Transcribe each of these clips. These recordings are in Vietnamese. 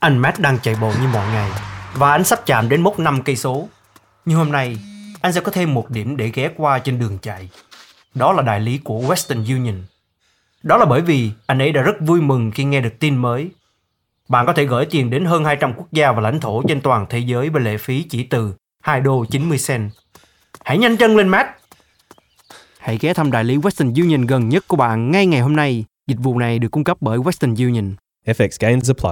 Anh Matt đang chạy bộ như mọi ngày và anh sắp chạm đến mốc 5 cây số. Nhưng hôm nay, anh sẽ có thêm một điểm để ghé qua trên đường chạy. Đó là đại lý của Western Union. Đó là bởi vì anh ấy đã rất vui mừng khi nghe được tin mới. Bạn có thể gửi tiền đến hơn 200 quốc gia và lãnh thổ trên toàn thế giới với lệ phí chỉ từ $2.90. Hãy nhanh chân lên, Matt! Hãy ghé thăm đại lý Western Union gần nhất của bạn ngay ngày hôm nay. Dịch vụ này được cung cấp bởi Western Union. FX gains apply.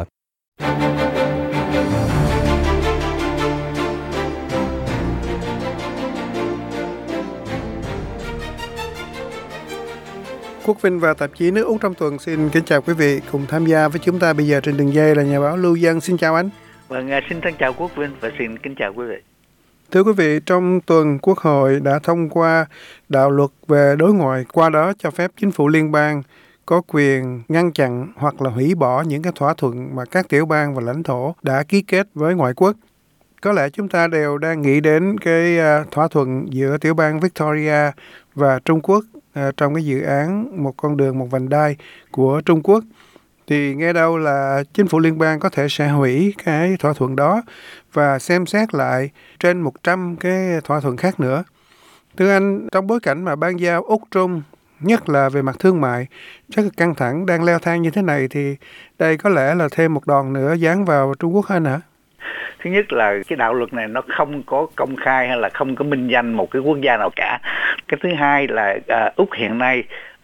Quốc Vinh và tạp chí Nước Úc trong tuần xin kính chào quý vị. Cùng tham gia với chúng ta bây giờ trên đường dây là nhà báo Lưu Dân. Xin chào anh. Vâng, xin thân chào Quốc Vinh và xin kính chào quý vị. Thưa quý vị, trong tuần Quốc hội đã thông qua đạo luật về đối ngoại, qua đó cho phép chính phủ liên bang có quyền ngăn chặn hoặc là hủy bỏ những cái thỏa thuận mà các tiểu bang và lãnh thổ đã ký kết với ngoại quốc. Có lẽ chúng ta đều đang nghĩ đến cái thỏa thuận giữa tiểu bang Victoria và Trung Quốc trong cái dự án một con đường, một vành đai của Trung Quốc. Thì nghe đâu là chính phủ liên bang có thể sẽ hủy cái thỏa thuận đó và xem xét lại trên 100 cái thỏa thuận khác nữa. Thưa anh, trong bối cảnh mà ban giao Úc-Trung, nhất là về mặt thương mại, rất là căng thẳng, đang leo thang như thế này, thì đây có lẽ là thêm một đòn nữa giáng vào Trung Quốc hơn hả? Thứ nhất là cái đạo luật này nó không có công khai hay là không có minh danh một cái quốc gia nào cả. Cái thứ hai là Úc hiện nay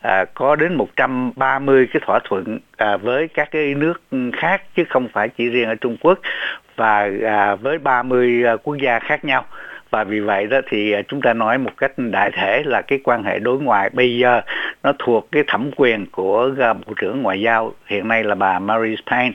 có đến 130 cái thỏa thuận với các cái nước khác chứ không phải chỉ riêng ở Trung Quốc, và với 30 quốc gia khác nhau. Và vì vậy đó thì chúng ta nói một cách đại thể là cái quan hệ đối ngoại bây giờ nó thuộc cái thẩm quyền của Bộ trưởng Ngoại giao hiện nay là bà Marise Payne,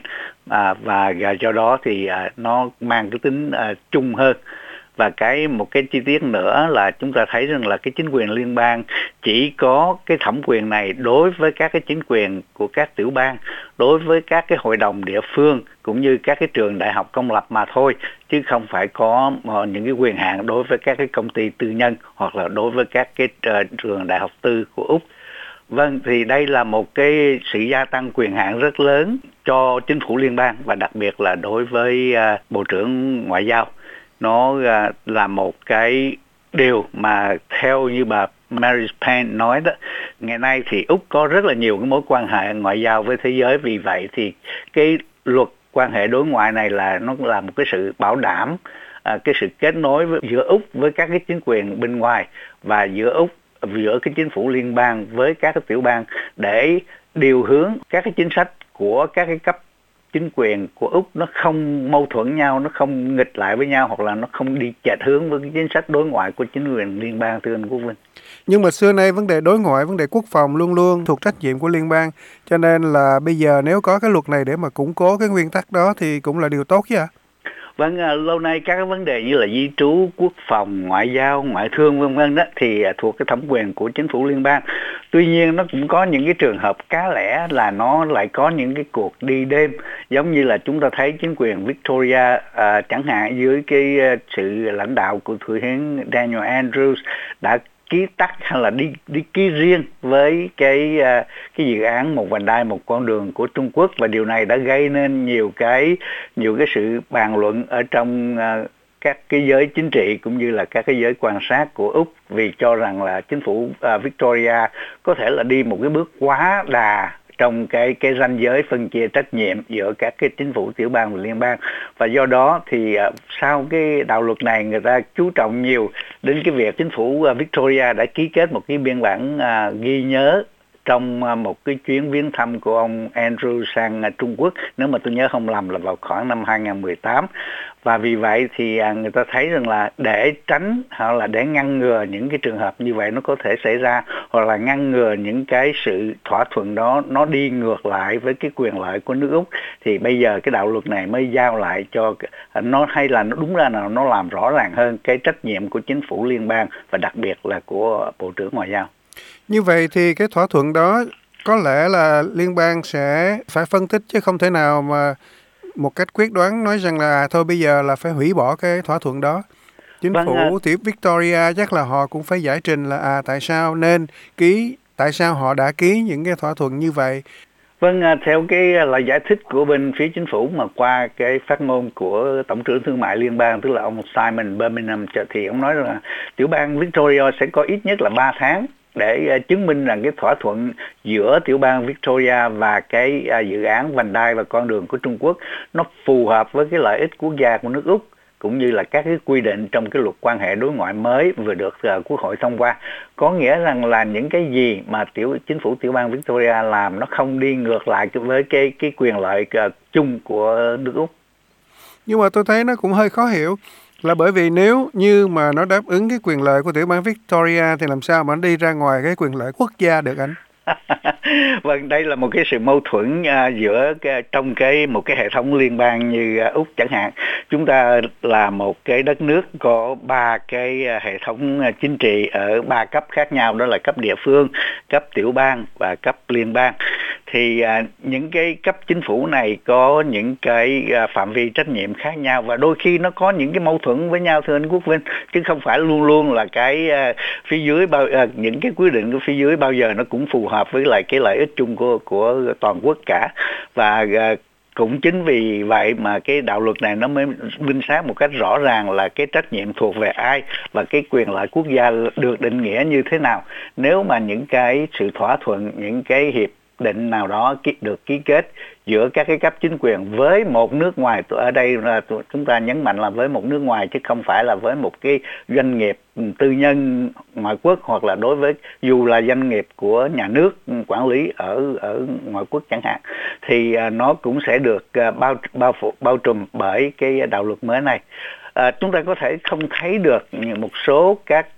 và do đó thì nó mang cái tính chung hơn. Và một cái chi tiết nữa là chúng ta thấy rằng là cái chính quyền liên bang chỉ có cái thẩm quyền này đối với các cái chính quyền của các tiểu bang, đối với các cái hội đồng địa phương cũng như các cái trường đại học công lập mà thôi, chứ không phải có những cái quyền hạn đối với các cái công ty tư nhân hoặc là đối với các cái trường đại học tư của Úc. Vâng, thì đây là một cái sự gia tăng quyền hạn rất lớn cho chính phủ liên bang và đặc biệt là đối với Bộ trưởng Ngoại giao. Nó là một cái điều mà theo như bà Marise Payne nói đó, ngày nay thì Úc có rất là nhiều cái mối quan hệ ngoại giao với thế giới, vì vậy thì cái luật quan hệ đối ngoại này là nó là một cái sự bảo đảm cái sự kết nối giữa Úc với các cái chính quyền bên ngoài và giữa cái chính phủ liên bang với các cái tiểu bang để điều hướng các cái chính sách của các cái cấp chính quyền của Úc nó không mâu thuẫn nhau, nó không nghịch lại với nhau hoặc là nó không đi chệch hướng với cái chính sách đối ngoại của chính quyền liên bang, thưa anh Quốc Vinh. Nhưng mà xưa nay vấn đề đối ngoại, vấn đề quốc phòng luôn luôn thuộc trách nhiệm của liên bang, cho nên là bây giờ nếu có cái luật này để mà củng cố cái nguyên tắc đó thì cũng là điều tốt chứ ạ? Vâng, lâu nay các cái vấn đề như là di trú, quốc phòng, ngoại giao, ngoại thương vân vân đó thì thuộc cái thẩm quyền của chính phủ liên bang. Tuy nhiên nó cũng có những cái trường hợp cá lẻ là nó lại có những cái cuộc đi đêm, giống như là chúng ta thấy chính quyền Victoria chẳng hạn dưới cái sự lãnh đạo của thủ hiến Daniel Andrews đã ký tắt hay là đi ký riêng với cái dự án một vành đai một con đường của Trung Quốc, và điều này đã gây nên nhiều cái sự bàn luận ở trong các cái giới chính trị cũng như là các cái giới quan sát của Úc, vì cho rằng là chính phủ Victoria có thể là đi một cái bước quá đà trong cái ranh giới phân chia trách nhiệm giữa các cái chính phủ tiểu bang và liên bang. Và do đó thì sau cái đạo luật này người ta chú trọng nhiều đến cái việc chính phủ Victoria đã ký kết một cái biên bản ghi nhớ trong một cái chuyến viếng thăm của ông Andrew sang Trung Quốc, nếu mà tôi nhớ không lầm là vào khoảng năm 2018. Và vì vậy thì người ta thấy rằng là để tránh hoặc là để ngăn ngừa những cái trường hợp như vậy nó có thể xảy ra, hoặc là ngăn ngừa những cái sự thỏa thuận đó nó đi ngược lại với cái quyền lợi của nước Úc, thì bây giờ cái đạo luật này mới giao lại cho nó, hay là nó đúng ra là nó làm rõ ràng hơn cái trách nhiệm của chính phủ liên bang và đặc biệt là của Bộ trưởng Ngoại giao. Như vậy thì cái thỏa thuận đó có lẽ là liên bang sẽ phải phân tích, chứ không thể nào mà một cách quyết đoán nói rằng là thôi bây giờ là phải hủy bỏ cái thỏa thuận đó. Chính phủ tiểu Victoria chắc là họ cũng phải giải trình là tại sao nên ký, tại sao họ đã ký những cái thỏa thuận như vậy. Vâng, theo cái lời giải thích của bên phía chính phủ mà qua cái phát ngôn của Tổng trưởng Thương mại Liên bang, tức là ông Simon Birmingham, thì ông nói là tiểu bang Victoria sẽ có ít nhất là 3 tháng để chứng minh rằng cái thỏa thuận giữa tiểu bang Victoria và cái dự án vành đai và con đường của Trung Quốc nó phù hợp với cái lợi ích quốc gia của nước Úc, cũng như là các cái quy định trong cái luật quan hệ đối ngoại mới vừa được Quốc hội thông qua. Có nghĩa rằng là những cái gì mà chính phủ tiểu bang Victoria làm nó không đi ngược lại với cái quyền lợi chung của nước Úc. Nhưng mà tôi thấy nó cũng hơi khó hiểu, là bởi vì nếu như mà nó đáp ứng cái quyền lợi của tiểu bang Victoria thì làm sao mà nó đi ra ngoài cái quyền lợi quốc gia được anh? Vâng, đây là một cái sự mâu thuẫn giữa trong một cái hệ thống liên bang như Úc chẳng hạn. Chúng ta là một cái đất nước có 3 cái hệ thống chính trị ở 3 cấp khác nhau, đó là cấp địa phương, cấp tiểu bang và cấp liên bang. Thì những cái cấp chính phủ này có những cái phạm vi trách nhiệm khác nhau, và đôi khi nó có những cái mâu thuẫn với nhau, thưa anh Quốc Vinh, chứ không phải luôn luôn là cái phía dưới những cái quyết định của phía dưới bao giờ nó cũng phù hợp với lại cái lợi ích chung của toàn quốc cả. Và cũng chính vì vậy mà cái đạo luật này nó mới minh xác một cách rõ ràng là cái trách nhiệm thuộc về ai và cái quyền lợi quốc gia được định nghĩa như thế nào. Nếu mà những cái sự thỏa thuận, những cái hiệp định nào đó được ký kết giữa các cái cấp chính quyền với một nước ngoài, ở đây là chúng ta nhấn mạnh là với một nước ngoài chứ không phải là với một cái doanh nghiệp tư nhân ngoại quốc, hoặc là đối với dù là doanh nghiệp của nhà nước quản lý ở ngoại quốc chẳng hạn, thì nó cũng sẽ được bao trùm bởi cái đạo luật mới này. Chúng ta có thể không thấy được một số các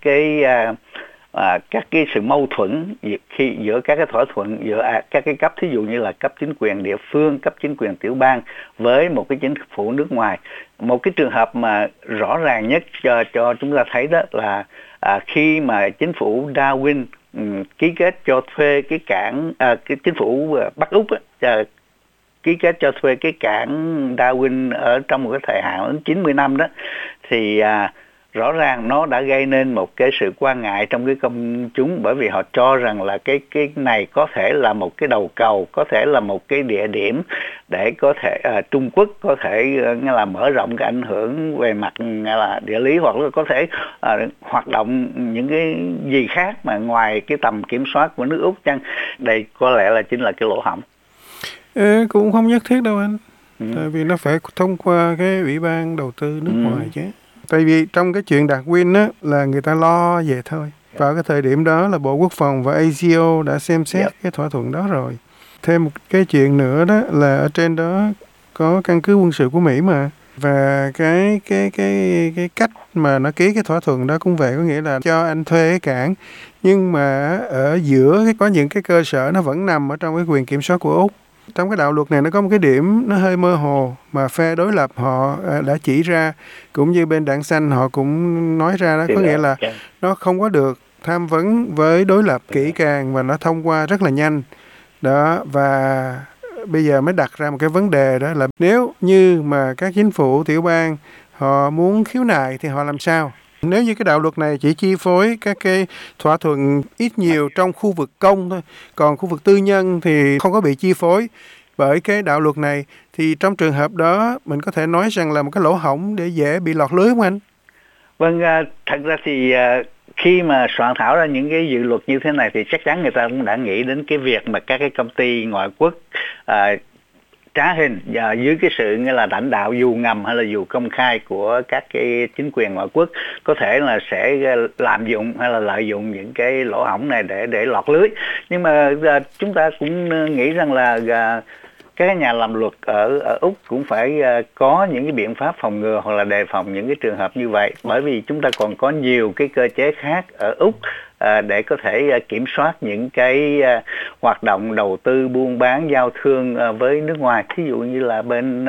cái sự mâu thuẫn khi giữa các cái thỏa thuận giữa các cái cấp, thí dụ như là cấp chính quyền địa phương, cấp chính quyền tiểu bang với một cái chính phủ nước ngoài. Một cái trường hợp mà rõ ràng nhất cho chúng ta thấy đó là khi mà chính phủ Darwin ký kết cho thuê cái cảng, cái chính phủ Bắc Úc ký kết cho thuê cái cảng Darwin ở trong một cái thời hạn 90 năm đó, thì rõ ràng nó đã gây nên một cái sự quan ngại trong cái công chúng, bởi vì họ cho rằng là cái này có thể là một cái đầu cầu, có thể là một cái địa điểm để có thể Trung Quốc có thể nghe là mở rộng cái ảnh hưởng về mặt nghe là địa lý, hoặc là có thể hoạt động những cái gì khác mà ngoài cái tầm kiểm soát của nước Úc chăng. Đây có lẽ là chính là cái lỗ hổng. Cũng không nhất thiết đâu anh. Tại vì nó phải thông qua cái ủy ban đầu tư nước ngoài chứ. Tại vì trong cái chuyện Darwin á là người ta lo vậy thôi. Vào cái thời điểm đó là Bộ Quốc phòng và ACO đã xem xét cái thỏa thuận đó rồi. Thêm một cái chuyện nữa đó là ở trên đó có căn cứ quân sự của Mỹ mà. Và cái cách mà nó ký cái thỏa thuận đó cũng vậy, có nghĩa là cho anh thuê cái cảng, nhưng mà ở giữa có những cái cơ sở nó vẫn nằm ở trong cái quyền kiểm soát của Úc. Trong cái đạo luật này nó có một cái điểm nó hơi mơ hồ mà phe đối lập họ đã chỉ ra, cũng như bên Đảng Xanh họ cũng nói ra đó, có nghĩa là nó không có được tham vấn với đối lập kỹ càng và nó thông qua rất là nhanh đó. Và bây giờ mới đặt ra một cái vấn đề, đó là nếu như mà các chính phủ tiểu bang họ muốn khiếu nại thì họ làm sao? Nếu như cái đạo luật này chỉ chi phối các cái thỏa thuận ít nhiều trong khu vực công thôi, còn khu vực tư nhân thì không có bị chi phối bởi cái đạo luật này, thì trong trường hợp đó mình có thể nói rằng là một cái lỗ hổng để dễ bị lọt lưới không anh? Vâng, thật ra thì khi mà soạn thảo ra những cái dự luật như thế này thì chắc chắn người ta cũng đã nghĩ đến cái việc mà các cái công ty ngoại quốc trá hình dưới cái sự nghĩa là lãnh đạo dù ngầm hay là dù công khai của các cái chính quyền ngoại quốc có thể là sẽ lạm dụng hay là lợi dụng những cái lỗ hổng này để lọt lưới. Nhưng mà chúng ta cũng nghĩ rằng là các nhà làm luật ở Úc cũng phải có những cái biện pháp phòng ngừa hoặc là đề phòng những cái trường hợp như vậy, bởi vì chúng ta còn có nhiều cái cơ chế khác ở Úc để có thể kiểm soát những cái hoạt động đầu tư buôn bán giao thương với nước ngoài. Thí dụ như là bên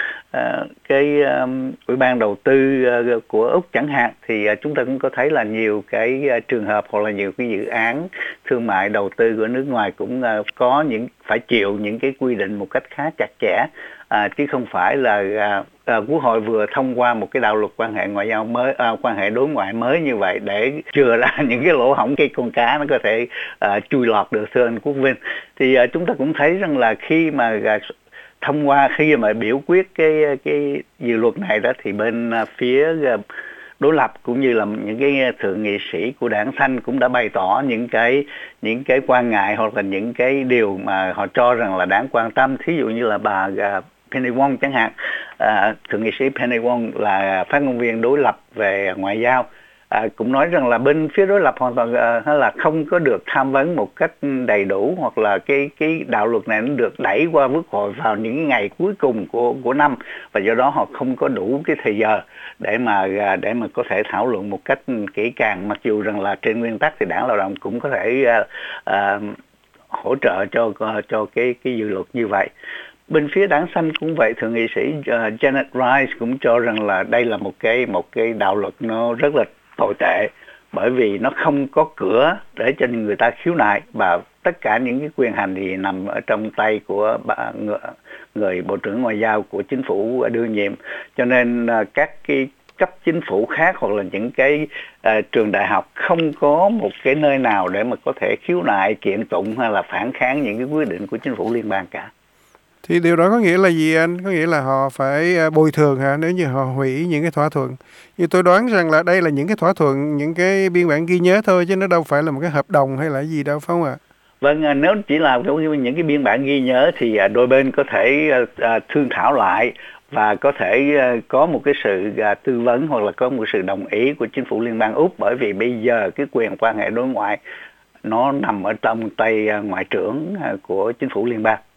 cái ủy ban đầu tư của Úc chẳng hạn, thì chúng ta cũng có thấy là nhiều cái trường hợp hoặc là nhiều cái dự án thương mại đầu tư của nước ngoài cũng có phải chịu những cái quy định một cách khá chặt chẽ chứ không phải là Quốc hội vừa thông qua một cái đạo luật quan hệ ngoại giao mới, quan hệ đối ngoại mới như vậy để chừa ra những cái lỗ hổng, cái con cá nó có thể chui lọt được, thưa anh Quốc Vinh. Thì chúng ta cũng thấy rằng là khi mà thông qua, khi mà biểu quyết cái dự luật này đó, thì bên phía đối lập cũng như là những cái thượng nghị sĩ của đảng Xanh cũng đã bày tỏ những cái quan ngại hoặc là những cái điều mà họ cho rằng là đáng quan tâm. Thí dụ như là bà Penny Wong chẳng hạn, thượng nghị sĩ Penny Wong là phát ngôn viên đối lập về ngoại giao, cũng nói rằng là bên phía đối lập hoàn toàn là không có được tham vấn một cách đầy đủ, hoặc là cái đạo luật này nó được đẩy qua Quốc hội vào những ngày cuối cùng của năm, và do đó họ không có đủ cái thời giờ để mà có thể thảo luận một cách kỹ càng, mặc dù rằng là trên nguyên tắc thì Đảng Lao động cũng có thể hỗ trợ cho cái dự luật như vậy. Bên phía Đảng Xanh cũng vậy, thượng nghị sĩ Janet Rice cũng cho rằng là đây là một cái đạo luật nó rất là tồi tệ, bởi vì nó không có cửa để cho người ta khiếu nại, và tất cả những cái quyền hành thì nằm ở trong tay của người Bộ trưởng Ngoại giao của chính phủ đương nhiệm. Cho nên các cái cấp chính phủ khác hoặc là những cái trường đại học không có một cái nơi nào để mà có thể khiếu nại, kiện tụng hay là phản kháng những cái quyết định của chính phủ liên bang cả. Thì điều đó có nghĩa là gì anh? Có nghĩa là họ phải bồi thường hả, nếu như họ hủy những cái thỏa thuận? Như tôi đoán rằng là đây là những cái thỏa thuận, những cái biên bản ghi nhớ thôi, chứ nó đâu phải là một cái hợp đồng hay là gì đâu, phải không ạ? Vâng, nếu chỉ là những cái biên bản ghi nhớ thì đôi bên có thể thương thảo lại và có thể có một cái sự tư vấn hoặc là có một sự đồng ý của chính phủ liên bang Úc, bởi vì bây giờ cái quyền quan hệ đối ngoại nó nằm ở trong tay ngoại trưởng của chính phủ liên bang.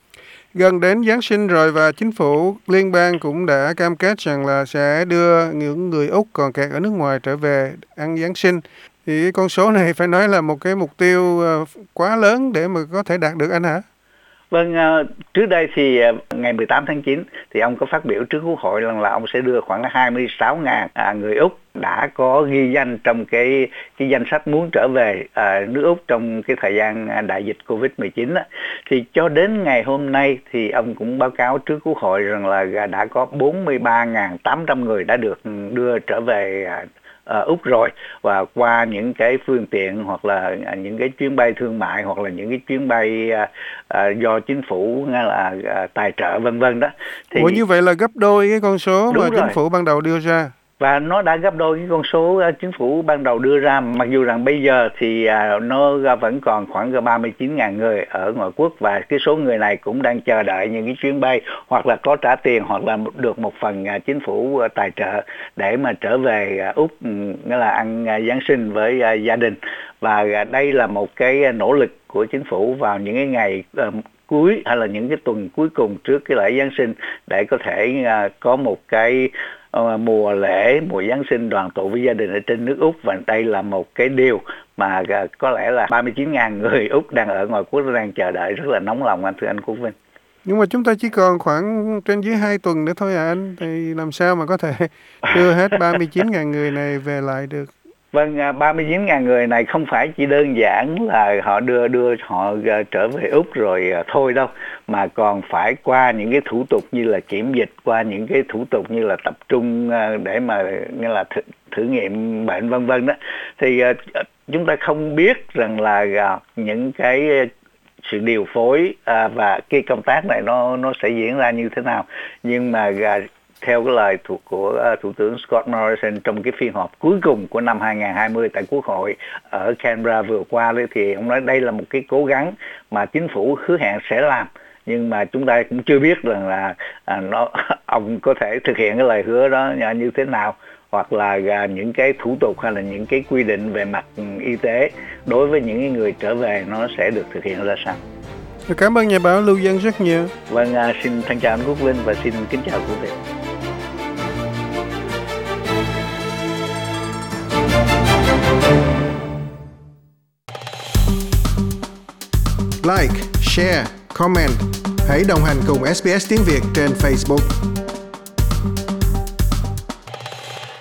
Gần đến Giáng sinh rồi và chính phủ liên bang cũng đã cam kết rằng là sẽ đưa những người Úc còn kẹt ở nước ngoài trở về ăn Giáng sinh. Thì cái con số này phải nói là một cái mục tiêu quá lớn để mà có thể đạt được anh hả? Vâng, trước đây thì ngày 18 tháng 9 thì ông có phát biểu trước Quốc hội rằng là ông sẽ đưa khoảng 26.000 người Úc đã có ghi danh trong cái danh sách muốn trở về nước Úc trong cái thời gian đại dịch Covid-19 đó. Thì cho đến ngày hôm nay thì ông cũng báo cáo trước Quốc hội rằng là đã có 43.800 người đã được đưa trở về Úc rồi, và qua những cái phương tiện hoặc là những cái chuyến bay thương mại hoặc là những cái chuyến bay do chính phủ là tài trợ vân vân đó. Thì như vậy là gấp đôi cái con số mà chính phủ ban đầu đưa ra. Và nó đã gấp đôi cái con số chính phủ ban đầu đưa ra, mặc dù rằng bây giờ thì nó vẫn còn khoảng 39.000 người ở ngoại quốc, và cái số người này cũng đang chờ đợi những cái chuyến bay hoặc là có trả tiền hoặc là được một phần chính phủ tài trợ để mà trở về Úc, nghĩa là ăn Giáng sinh với gia đình. Và đây là một cái nỗ lực của chính phủ vào những cái ngày cuối hay là những cái tuần cuối cùng trước cái lễ Giáng sinh để có thể có một cái mùa lễ, mùa Giáng sinh đoàn tụ với gia đình ở trên nước Úc. Và đây là một cái điều mà có lẽ là 39.000 người Úc đang ở ngoài quốc đang chờ đợi rất là nóng lòng, thưa anh Quốc Vinh. Nhưng mà chúng ta chỉ còn khoảng trên dưới 2 tuần nữa thôi anh, thì làm sao mà có thể đưa hết 39.000 người này về lại được? Vâng, 39.000 người này không phải chỉ đơn giản là họ đưa họ trở về Úc rồi thôi đâu, mà còn phải qua những cái thủ tục như là kiểm dịch, qua những cái thủ tục như là tập trung để mà như là thử nghiệm bệnh vân vân đó. Thì chúng ta không biết rằng là những cái sự điều phối và cái công tác này nó sẽ diễn ra như thế nào, nhưng mà theo cái lời của Thủ tướng Scott Morrison trong cái phiên họp cuối cùng của năm 2020 tại Quốc hội ở Canberra vừa qua đấy, thì ông nói đây là một cái cố gắng mà chính phủ hứa hẹn sẽ làm, nhưng mà chúng ta cũng chưa biết rằng là ông có thể thực hiện cái lời hứa đó như thế nào, hoặc là những cái thủ tục hay là những cái quy định về mặt y tế đối với những người trở về nó sẽ được thực hiện ra sao. Cảm ơn nhà báo Lưu Dân rất nhiều. Vâng, xin thân chào anh Quốc Vinh và xin kính chào quý vị. Like, share, comment. Hãy đồng hành cùng SBS tiếng Việt trên Facebook.